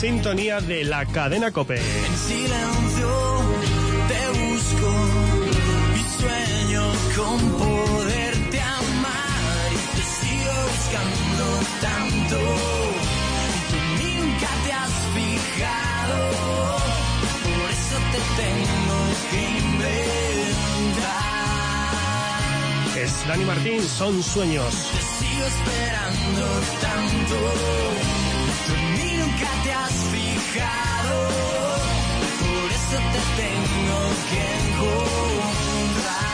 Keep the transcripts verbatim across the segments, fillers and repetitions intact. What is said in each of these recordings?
sintonía de la cadena COPE. En silencio te busco y sueño con poderte amar y te sigo buscando tanto y tú nunca te has fijado, por eso te tengo que inventar. Es Dani Martín, Son Sueños. Te sigo esperando tanto, tú nunca te has fijado, por eso te tengo que encontrar.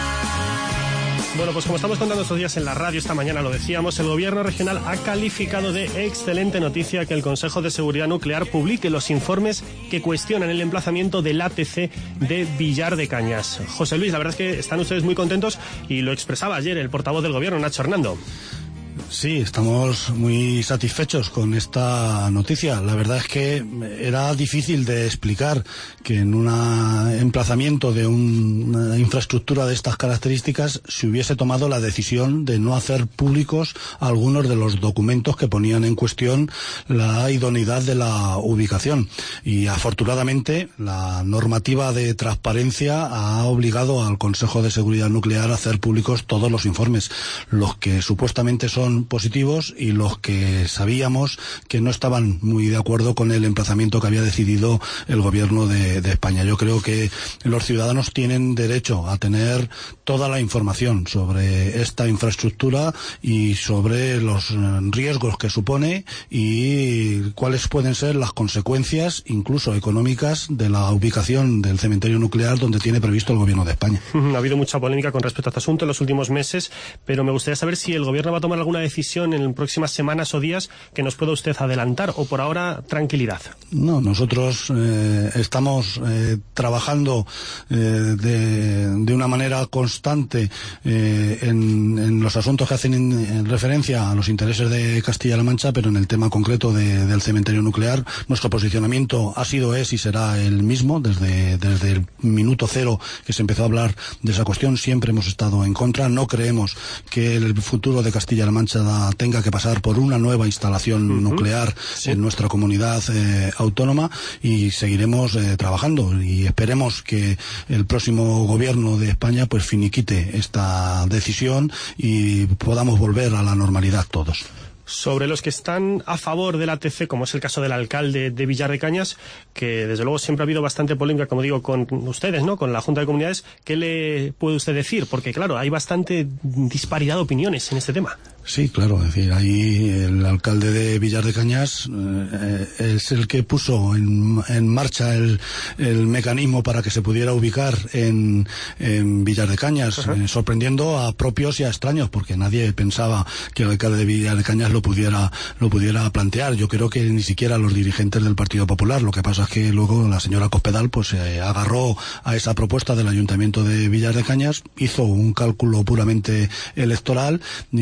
Bueno, pues como estamos contando estos días en la radio, esta mañana lo decíamos, el gobierno regional ha calificado de excelente noticia que el Consejo de Seguridad Nuclear publique los informes que cuestionan el emplazamiento del A T C de Villar de Cañas. José Luis, la verdad es que están ustedes muy contentos y lo expresaba ayer el portavoz del gobierno, Nacho Hernando. Sí, estamos muy satisfechos con esta noticia. La verdad es que era difícil de explicar que en un emplazamiento de un, una infraestructura de estas características se hubiese tomado la decisión de no hacer públicos algunos de los documentos que ponían en cuestión la idoneidad de la ubicación. Y afortunadamente la normativa de transparencia ha obligado al Consejo de Seguridad Nuclear a hacer públicos todos los informes, los que supuestamente son positivos y los que sabíamos que no estaban muy de acuerdo con el emplazamiento que había decidido el gobierno de, de España. Yo creo que los ciudadanos tienen derecho a tener toda la información sobre esta infraestructura y sobre los riesgos que supone y cuáles pueden ser las consecuencias, incluso económicas, de la ubicación del cementerio nuclear donde tiene previsto el gobierno de España. Ha habido mucha polémica con respecto a este asunto en los últimos meses, pero me gustaría saber si el gobierno va a tomar alguna decisión en próximas semanas o días que nos pueda usted adelantar, o por ahora tranquilidad. No, nosotros eh, estamos eh, trabajando eh, de, de una manera constante eh, en, en los asuntos que hacen en, en referencia a los intereses de Castilla-La Mancha, pero en el tema concreto de, del cementerio nuclear nuestro posicionamiento ha sido, es y será el mismo desde, desde el minuto cero que se empezó a hablar de esa cuestión. Siempre hemos estado en contra. No creemos que el futuro de Castilla-La Mancha tenga que pasar por una nueva instalación uh-huh. nuclear sí. en nuestra comunidad eh, autónoma, y seguiremos eh, trabajando y esperemos que el próximo gobierno de España pues finiquite esta decisión y podamos volver a la normalidad todos. Sobre los que están a favor del A T C, como es el caso del alcalde de Villar de Cañas, que desde luego siempre ha habido bastante polémica, como digo, con ustedes, ¿no?, con la Junta de Comunidades, ¿qué le puede usted decir? Porque claro, hay bastante disparidad de opiniones en este tema. Sí, claro, es decir, ahí el alcalde de Villar de Cañas eh, es el que puso en, en marcha el, el mecanismo para que se pudiera ubicar en, en Villar de Cañas, eh, sorprendiendo a propios y a extraños, porque nadie pensaba que el alcalde de Villar de Cañas lo pudiera lo pudiera plantear. Yo creo que ni siquiera los dirigentes del Partido Popular. Lo que pasa es que luego la señora Cospedal pues eh, agarró a esa propuesta del Ayuntamiento de Villar de Cañas, hizo un cálculo puramente electoral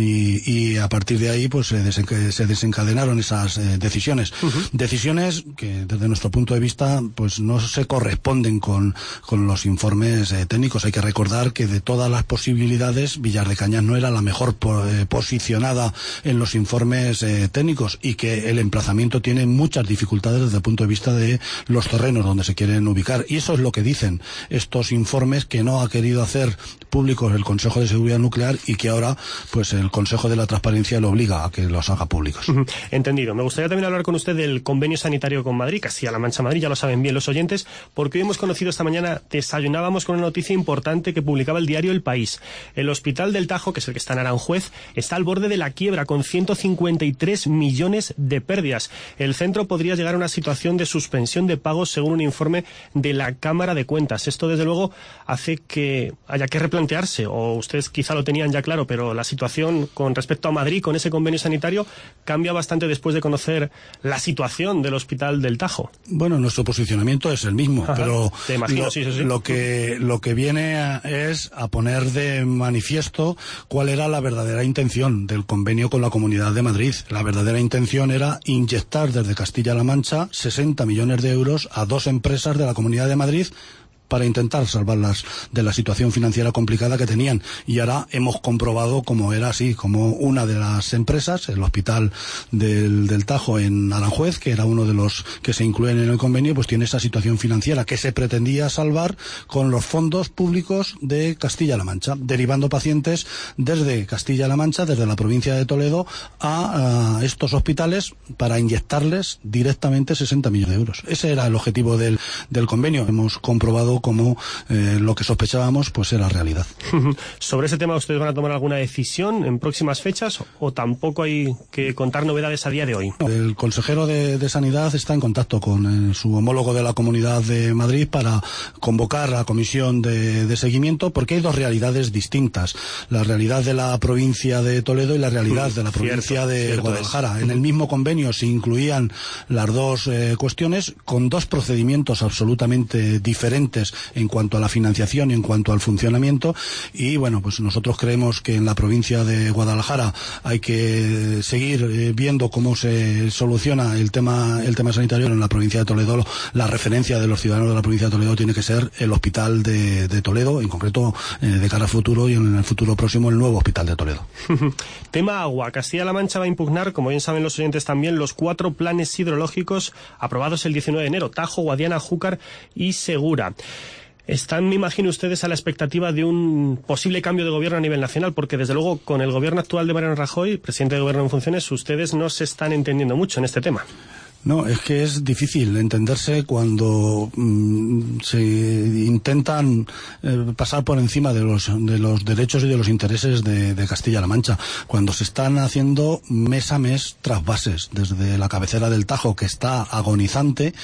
y, y a partir de ahí pues se, desenc- se desencadenaron esas eh, decisiones. Uh-huh. Decisiones que desde nuestro punto de vista pues no se corresponden con, con los informes eh, técnicos. Hay que recordar que de todas las posibilidades Villar de Cañas no era la mejor po- eh, posicionada en los informes Eh, técnicos, y que el emplazamiento tiene muchas dificultades desde el punto de vista de los terrenos donde se quieren ubicar, y eso es lo que dicen estos informes que no ha querido hacer públicos el Consejo de Seguridad Nuclear y que ahora pues el Consejo de la Transparencia lo obliga a que los haga públicos. Uh-huh. Entendido. Me gustaría también hablar con usted del convenio sanitario con Madrid, Castilla-La Mancha Madrid, ya lo saben bien los oyentes, porque hoy hemos conocido esta mañana, desayunábamos con una noticia importante que publicaba el diario El País. El Hospital del Tajo, que es el que está en Aranjuez, está al borde de la quiebra con ciento cincuenta y tres millones de pérdidas. El centro podría llegar a una situación de suspensión de pagos según un informe de la Cámara de Cuentas. Esto desde luego hace que haya que replantearse, o ustedes quizá lo tenían ya claro, pero la situación con respecto a Madrid con ese convenio sanitario cambia bastante después de conocer la situación del Hospital del Tajo. Bueno, nuestro posicionamiento es el mismo. Ajá, pero te imagino, lo, sí, sí, sí. lo que lo que viene a, es a poner de manifiesto cuál era la verdadera intención del convenio con la Comunidad de Madrid. La verdadera intención era inyectar desde Castilla-La Mancha sesenta millones de euros a dos empresas de la Comunidad de Madrid para intentar salvarlas de la situación financiera complicada que tenían. Y ahora hemos comprobado cómo era así, como una de las empresas, el Hospital del, del Tajo en Aranjuez, que era uno de los que se incluyen en el convenio, pues tiene esa situación financiera que se pretendía salvar con los fondos públicos de Castilla-La Mancha, derivando pacientes desde Castilla-La Mancha, desde la provincia de Toledo, a, a estos hospitales para inyectarles directamente sesenta millones de euros. Ese era el objetivo del, del convenio. Hemos comprobado cómo eh, lo que sospechábamos pues era realidad. ¿Sobre ese tema ustedes van a tomar alguna decisión en próximas fechas o tampoco hay que contar novedades a día de hoy? El consejero de, de Sanidad está en contacto con eh, su homólogo de la Comunidad de Madrid para convocar la comisión de, de seguimiento, porque hay dos realidades distintas: la realidad de la provincia de Toledo y la realidad de la provincia cierto, de cierto Guadalajara. es. En el mismo convenio se incluían las dos eh, cuestiones, con dos procedimientos absolutamente diferentes en cuanto a la financiación y en cuanto al funcionamiento. Y bueno, pues nosotros creemos que en la provincia de Guadalajara hay que seguir eh, viendo cómo se soluciona el tema el tema sanitario. En la provincia de Toledo, la referencia de los ciudadanos de la provincia de Toledo tiene que ser el Hospital de, de Toledo, en concreto eh, de cara al futuro y en el futuro próximo el nuevo Hospital de Toledo. Tema agua. Castilla-La Mancha va a impugnar, como bien saben los oyentes también, los cuatro planes hidrológicos aprobados el diecinueve de enero: Tajo, Guadiana, Júcar y Segura. Están, me imagino, ustedes a la expectativa de un posible cambio de gobierno a nivel nacional, porque desde luego con el gobierno actual de Mariano Rajoy, presidente de gobierno en funciones, ustedes no se están entendiendo mucho en este tema. No, es que es difícil entenderse cuando mmm, se intentan eh, pasar por encima de los de los derechos y de los intereses de, de Castilla-La Mancha, cuando se están haciendo mes a mes trasvases desde la cabecera del Tajo, que está agonizante,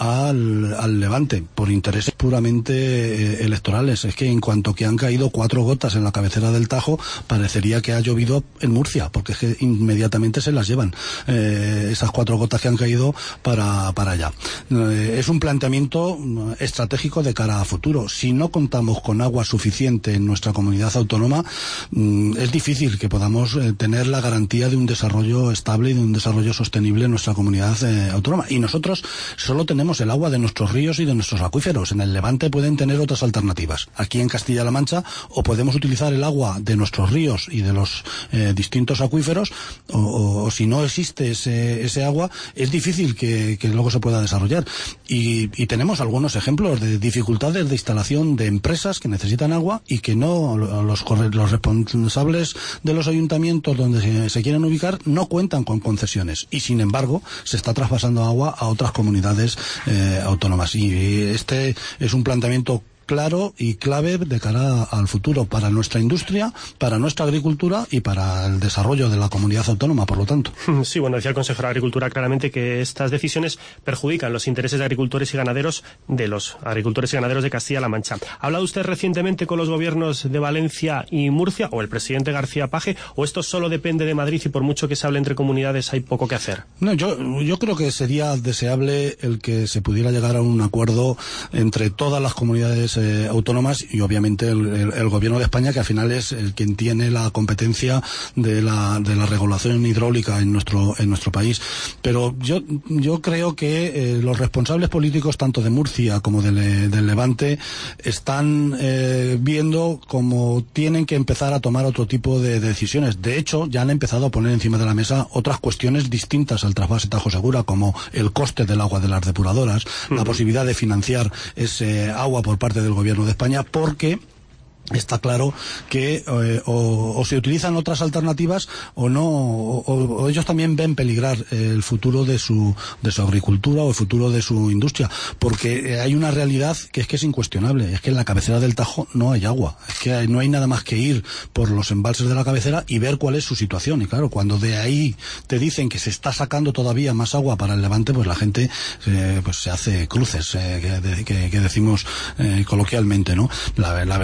al, al Levante, por intereses puramente eh, electorales. Es que en cuanto que han caído cuatro gotas en la cabecera del Tajo, parecería que ha llovido en Murcia, porque es que inmediatamente se las llevan eh, esas cuatro gotas que han caído para, para allá. Eh, es un planteamiento estratégico de cara a futuro. Si no contamos con agua suficiente en nuestra comunidad autónoma, mm, es difícil que podamos eh, tener la garantía de un desarrollo estable y de un desarrollo sostenible en nuestra comunidad eh, autónoma. Y nosotros solo tenemos el agua de nuestros ríos y de nuestros acuíferos. En el Levante pueden tener otras alternativas. Aquí en Castilla-La Mancha o podemos utilizar el agua de nuestros ríos y de los eh, distintos acuíferos, o, o, o si no existe ese, ese agua, es difícil Que, que luego se pueda desarrollar. Y, y tenemos algunos ejemplos de dificultades de instalación de empresas que necesitan agua y que no los, los responsables de los ayuntamientos donde se, se quieren ubicar no cuentan con concesiones, y sin embargo se está traspasando agua a otras comunidades eh, autónomas. Y este es un planteamiento claro y clave de cara al futuro para nuestra industria, para nuestra agricultura y para el desarrollo de la comunidad autónoma, por lo tanto. Sí, bueno, decía el consejero de Agricultura claramente que estas decisiones perjudican los intereses de agricultores y ganaderos de los agricultores y ganaderos de Castilla-La Mancha. ¿Ha hablado usted recientemente con los gobiernos de Valencia y Murcia, o el presidente García Paje, o esto solo depende de Madrid y por mucho que se hable entre comunidades hay poco que hacer? No, yo, yo creo que sería deseable el que se pudiera llegar a un acuerdo entre todas las comunidades Eh, autónomas y obviamente el, el, el gobierno de España, que al final es el quien tiene la competencia de la, de la regulación hidráulica en nuestro en nuestro país. Pero yo yo creo que eh, los responsables políticos tanto de Murcia como de, del Levante están eh, viendo cómo tienen que empezar a tomar otro tipo de, de decisiones. De hecho, ya han empezado a poner encima de la mesa otras cuestiones distintas al trasvase Tajo Segura, como el coste del agua de las depuradoras, uh-huh. la posibilidad de financiar ese agua por parte del gobierno de España, porque está claro que eh, o, o se utilizan otras alternativas o no, o, o ellos también ven peligrar el futuro de su de su agricultura o el futuro de su industria, porque hay una realidad que es que es incuestionable, es que en la cabecera del Tajo no hay agua, es que hay, no hay nada más que ir por los embalses de la cabecera y ver cuál es su situación. Y claro, cuando de ahí te dicen que se está sacando todavía más agua para el Levante, pues la gente eh, pues se hace cruces, eh, que, de, que, que decimos eh, coloquialmente, ¿no? La, la verdad es que es una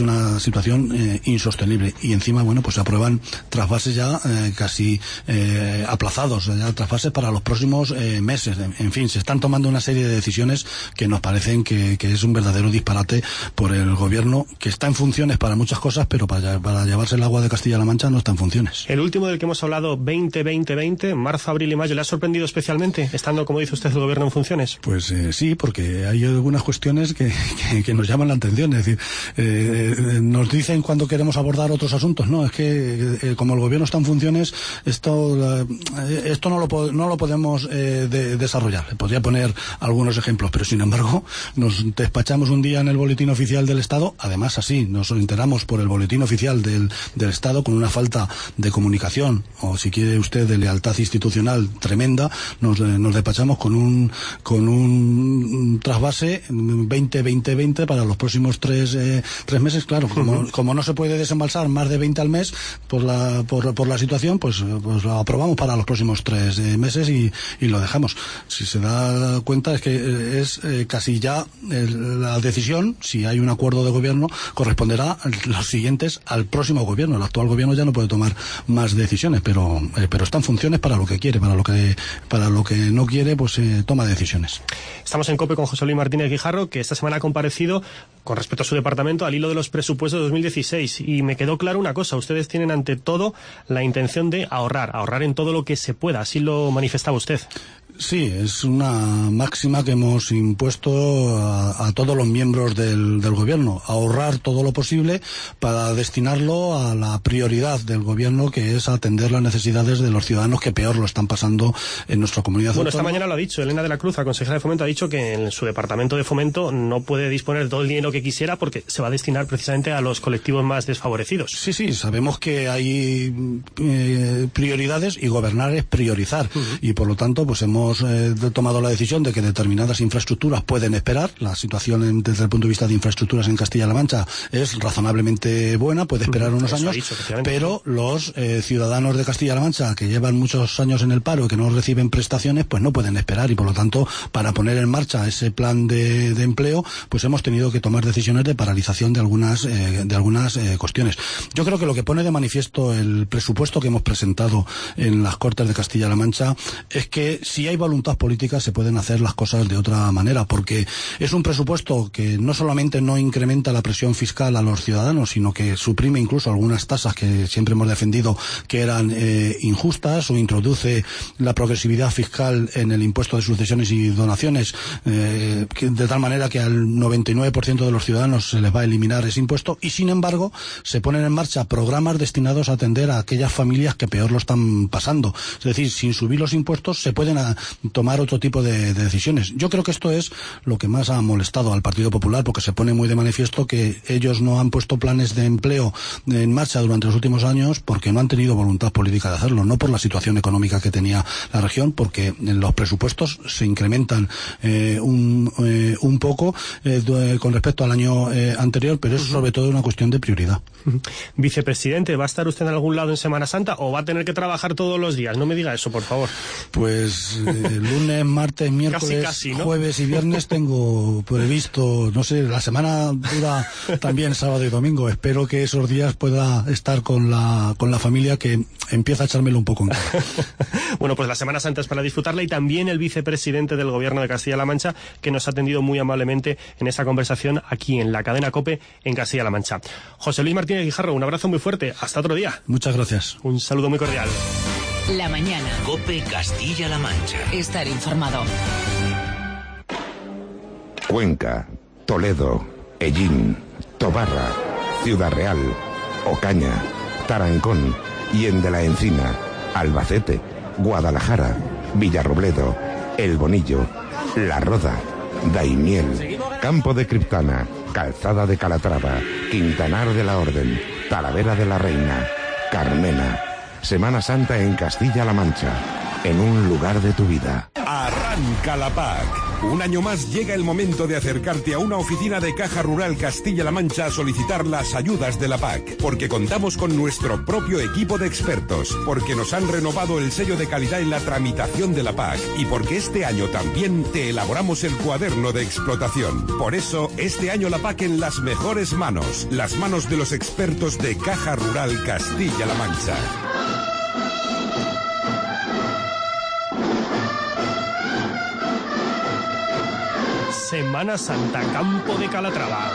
una situación eh, insostenible. Y encima, bueno, pues se aprueban trasvases ya eh, casi eh, aplazados, ya trasvases para los próximos eh, meses. En, en fin, se están tomando una serie de decisiones que nos parecen que, que es un verdadero disparate por el gobierno, que está en funciones para muchas cosas, pero para, para llevarse el agua de Castilla-La Mancha no está en funciones. El último del que hemos hablado, veinte veinte veinte, marzo, abril y mayo, ¿le ha sorprendido especialmente, estando, como dice usted, el gobierno en funciones? Pues eh, sí, porque hay algunas cuestiones que, que, que nos llaman la atención. Es decir, eh, nos dicen cuando queremos abordar otros asuntos, no, es que eh, como el gobierno está en funciones, esto eh, esto no lo, no lo podemos eh, de, desarrollar. Podría poner algunos ejemplos, pero sin embargo nos despachamos un día en el boletín oficial del Estado, además así, nos enteramos por el boletín oficial del, del Estado, con una falta de comunicación, o si quiere usted de lealtad institucional tremenda, nos, nos despachamos con un con un trasvase veinte veinte veinte para los próximos tres, eh, tres meses. Claro, como, uh-huh. como no se puede desembalsar más de veinte al mes por la, por, por la situación, pues, pues lo aprobamos para los próximos tres eh, meses y, y lo dejamos. Si se da cuenta es que es eh, casi ya eh, la decisión, si hay un acuerdo de gobierno, corresponderá a los siguientes al próximo gobierno. El actual gobierno ya no puede tomar más decisiones, pero eh, pero está en funciones para lo que quiere, para lo que para lo que no quiere, pues eh, toma decisiones. Estamos en COPE con José Luis Martínez Guijarro, que esta semana ha comparecido con respecto a su departamento al hilo de los presupuestos de dos mil dieciséis, y me quedó claro una cosa: ustedes tienen ante todo la intención de ahorrar, ahorrar en todo lo que se pueda, así lo manifestaba usted. Sí, es una máxima que hemos impuesto a, a todos los miembros del, del gobierno, ahorrar todo lo posible para destinarlo a la prioridad del gobierno, que es atender las necesidades de los ciudadanos que peor lo están pasando en nuestra comunidad autónoma. Bueno, esta autónoma. mañana lo ha dicho Elena de la Cruz, la consejera de Fomento, ha dicho que en su departamento de Fomento no puede disponer de todo el dinero que quisiera porque se va a destinar precisamente a los colectivos más desfavorecidos. Sí, sí, sabemos que hay eh, prioridades y gobernar es priorizar. Uh-huh. Y por lo tanto, pues hemos eh, tomado la decisión de que determinadas infraestructuras pueden esperar. La situación en, desde el punto de vista de infraestructuras en Castilla-La Mancha es razonablemente buena, puede esperar unos Eso años, dicho, pero los eh, ciudadanos de Castilla-La Mancha que llevan muchos años en el paro y que no reciben prestaciones, pues no pueden esperar, y por lo tanto, para poner en marcha ese plan de, de empleo, pues hemos tenido que tomar decisiones de paralización de algunas eh, de algunas eh, cuestiones. Yo creo que lo que pone de manifiesto el presupuesto que hemos presentado en las Cortes de Castilla-La Mancha es que si hay voluntad política se pueden hacer las cosas de otra manera, porque es un presupuesto que no solamente no incrementa la presión fiscal a los ciudadanos, sino que suprime incluso algunas tasas que siempre hemos defendido que eran eh, injustas, o introduce la progresividad fiscal en el impuesto de sucesiones y donaciones, eh, que, de tal manera que al noventa y nueve por ciento de los ciudadanos se les va a eliminar ese impuesto, y sin embargo se ponen en marcha programas destinados a atender a aquellas familias que peor lo están pasando. Es decir, sin subir los impuestos se pueden a, tomar otro tipo de, de decisiones. Yo creo que esto es lo que más ha molestado al Partido Popular, porque se pone muy de manifiesto que ellos no han puesto planes de empleo en marcha durante los últimos años porque no han tenido voluntad política de hacerlo, no por la situación económica que tenía la región, porque en los presupuestos se incrementan eh, un, eh, un poco eh, con respecto al año eh, anterior, pero es sobre todo una cuestión de prioridad. Vicepresidente, ¿va a estar usted en algún lado en Semana Santa o va a tener que trabajar todos los días? No me diga eso, por favor. Pues eh, lunes, martes, miércoles, casi, casi, ¿no? jueves y viernes tengo previsto, no sé, la semana dura también sábado y domingo. Espero que esos días pueda estar con la con la familia, que empieza a echármelo un poco en cara. Bueno, pues la Semana Santa es para disfrutarla, y también el vicepresidente del Gobierno de Castilla-La Mancha, que nos ha atendido muy amablemente en esa conversación aquí en la cadena COPE en Castilla-La Mancha. José Luis Martínez Guijarro, un abrazo muy fuerte. Hasta otro día. Muchas gracias. Un saludo muy cordial. La mañana. COPE Castilla-La Mancha. Estar informado. Cuenca, Toledo, Ellín, Tobarra, Ciudad Real, Ocaña, Tarancón, Hien de la Encina, Albacete, Guadalajara, Villarrobledo, El Bonillo, La Roda, Daimiel, Campo de Criptana, Calzada de Calatrava, Quintanar de la Orden, Talavera de la Reina, Carmena. Semana Santa en Castilla-La Mancha, en un lugar de tu vida. Arranca la P A C. Un año más llega el momento de acercarte a una oficina de Caja Rural Castilla-La Mancha a solicitar las ayudas de la P A C, porque contamos con nuestro propio equipo de expertos, porque nos han renovado el sello de calidad en la tramitación de la P A C y porque este año también te elaboramos el cuaderno de explotación. Por eso, este año la P A C en las mejores manos, las manos de los expertos de Caja Rural Castilla-La Mancha. Semana Santa, Campo de Calatrava.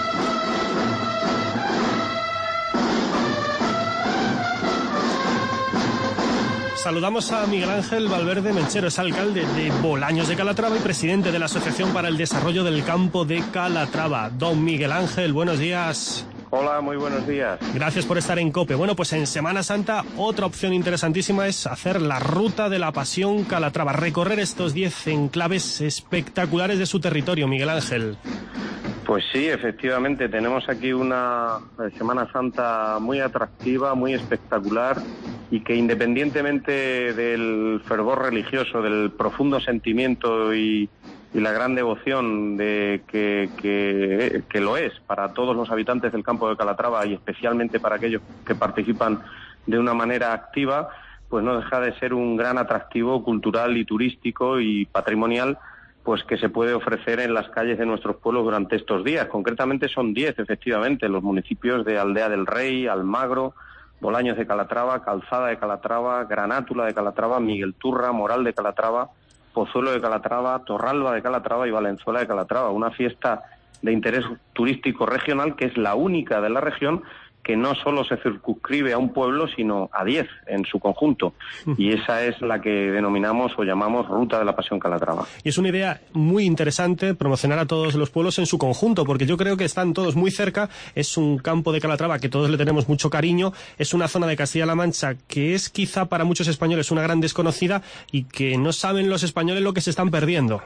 Saludamos a Miguel Ángel Valverde Menchero, es alcalde de Bolaños de Calatrava y presidente de la Asociación para el Desarrollo del Campo de Calatrava. Don Miguel Ángel, buenos días. Hola, muy buenos días. Gracias por estar en COPE. Bueno, pues en Semana Santa otra opción interesantísima es hacer la Ruta de la Pasión Calatrava, recorrer estos diez enclaves espectaculares de su territorio, Miguel Ángel. Pues sí, efectivamente, tenemos aquí una Semana Santa muy atractiva, muy espectacular y que independientemente del fervor religioso, del profundo sentimiento y, y la gran devoción de que, que, que lo es para todos los habitantes del campo de Calatrava y especialmente para aquellos que participan de una manera activa, pues no deja de ser un gran atractivo cultural y turístico y patrimonial, pues que se puede ofrecer en las calles de nuestros pueblos durante estos días. Concretamente son diez, efectivamente, los municipios de Aldea del Rey, Almagro, Bolaños de Calatrava, Calzada de Calatrava, Granátula de Calatrava, Miguel Turra, Moral de Calatrava, Pozuelo de Calatrava, Torralba de Calatrava y Valenzuela de Calatrava. Una fiesta de interés turístico regional que es la única de la región que no solo se circunscribe a un pueblo, sino a diez en su conjunto. Y esa es la que denominamos o llamamos Ruta de la Pasión Calatrava. Y es una idea muy interesante promocionar a todos los pueblos en su conjunto, porque yo creo que están todos muy cerca. Es un campo de Calatrava que todos le tenemos mucho cariño. Es una zona de Castilla-La Mancha que es quizá para muchos españoles una gran desconocida y que no saben los españoles lo que se están perdiendo.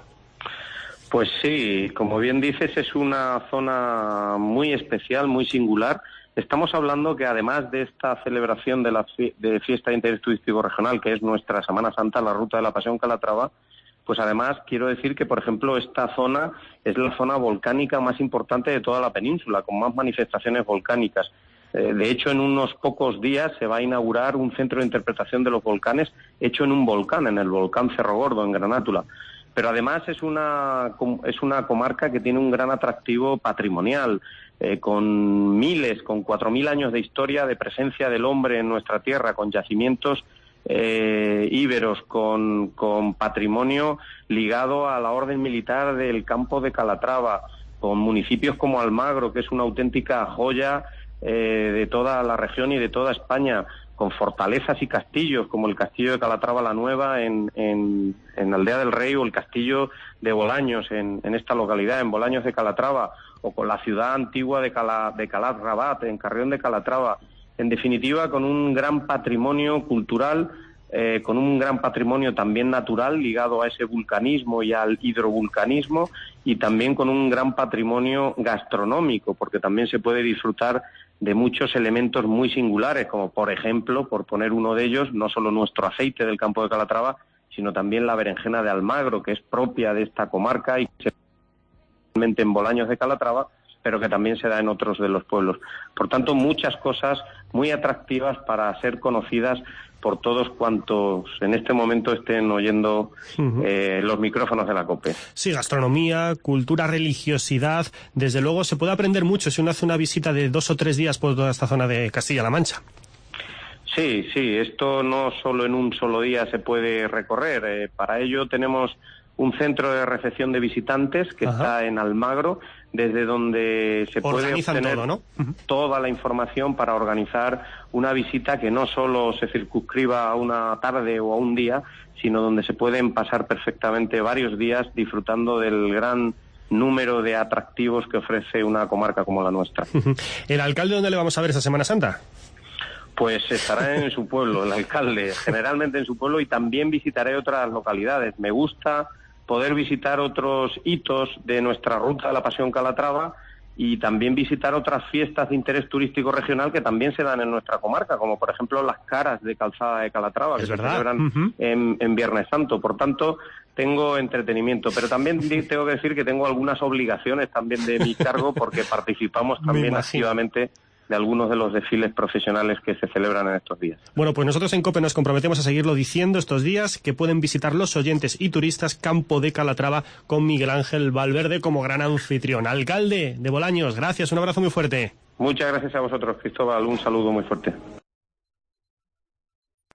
Pues sí, como bien dices, es una zona muy especial, muy singular. Estamos hablando que además de esta celebración de la fie- de fiesta de interés turístico regional, que es nuestra Semana Santa, la Ruta de la Pasión Calatrava, pues además quiero decir que, por ejemplo, esta zona es la zona volcánica más importante de toda la península, con más manifestaciones volcánicas. Eh, de hecho, en unos pocos días se va a inaugurar un centro de interpretación de los volcanes hecho en un volcán, en el volcán Cerro Gordo, en Granátula. Pero además es una, es una comarca que tiene un gran atractivo patrimonial, eh, con miles, con cuatro mil años de historia de presencia del hombre en nuestra tierra, con yacimientos eh, íberos, con, con patrimonio ligado a la orden militar del campo de Calatrava, con municipios como Almagro, que es una auténtica joya eh, de toda la región y de toda España, con fortalezas y castillos como el castillo de Calatrava la Nueva en, en, en Aldea del Rey, o el castillo de Bolaños en, en esta localidad, en Bolaños de Calatrava, o con la ciudad antigua de, Cala, de Calat Rabat, en Carrión de Calatrava. En definitiva, con un gran patrimonio cultural, eh, con un gran patrimonio también natural ligado a ese vulcanismo y al hidrovulcanismo, y también con un gran patrimonio gastronómico, porque también se puede disfrutar de muchos elementos muy singulares, como por ejemplo, por poner uno de ellos, no solo nuestro aceite del campo de Calatrava, sino también la berenjena de Almagro, que es propia de esta comarca y que se da en Bolaños de Calatrava, pero que también se da en otros de los pueblos. Por tanto, muchas cosas muy atractivas para ser conocidas por todos cuantos en este momento estén oyendo uh-huh. eh, los micrófonos de la COPE. Sí, gastronomía, cultura, religiosidad, desde luego se puede aprender mucho si uno hace una visita de dos o tres días por toda esta zona de Castilla-La Mancha. Sí, sí, esto no solo en un solo día se puede recorrer. Eh, para ello tenemos un centro de recepción de visitantes que Ajá. está en Almagro, desde donde se puede obtener todo, ¿no? Uh-huh. toda la información para organizar una visita que no solo se circunscriba a una tarde o a un día, sino donde se pueden pasar perfectamente varios días disfrutando del gran número de atractivos que ofrece una comarca como la nuestra. Uh-huh. ¿El alcalde dónde le vamos a ver esta Semana Santa? Pues estará en su pueblo, el alcalde, generalmente en su pueblo, y también visitaré otras localidades. Me gusta poder visitar otros hitos de nuestra Ruta de la Pasión Calatrava y también visitar otras fiestas de interés turístico regional que también se dan en nuestra comarca, como por ejemplo las caras de Calzada de Calatrava, que se celebran uh-huh. en, en Viernes Santo. Por tanto, tengo entretenimiento, pero también tengo que decir que tengo algunas obligaciones también de mi cargo, porque participamos también activamente de algunos de los desfiles profesionales que se celebran en estos días. Bueno, pues nosotros en COPE nos comprometemos a seguirlo diciendo estos días, que pueden visitar los oyentes y turistas Campo de Calatrava con Miguel Ángel Valverde como gran anfitrión. Alcalde de Bolaños, gracias, un abrazo muy fuerte. Muchas gracias a vosotros, Cristóbal, un saludo muy fuerte.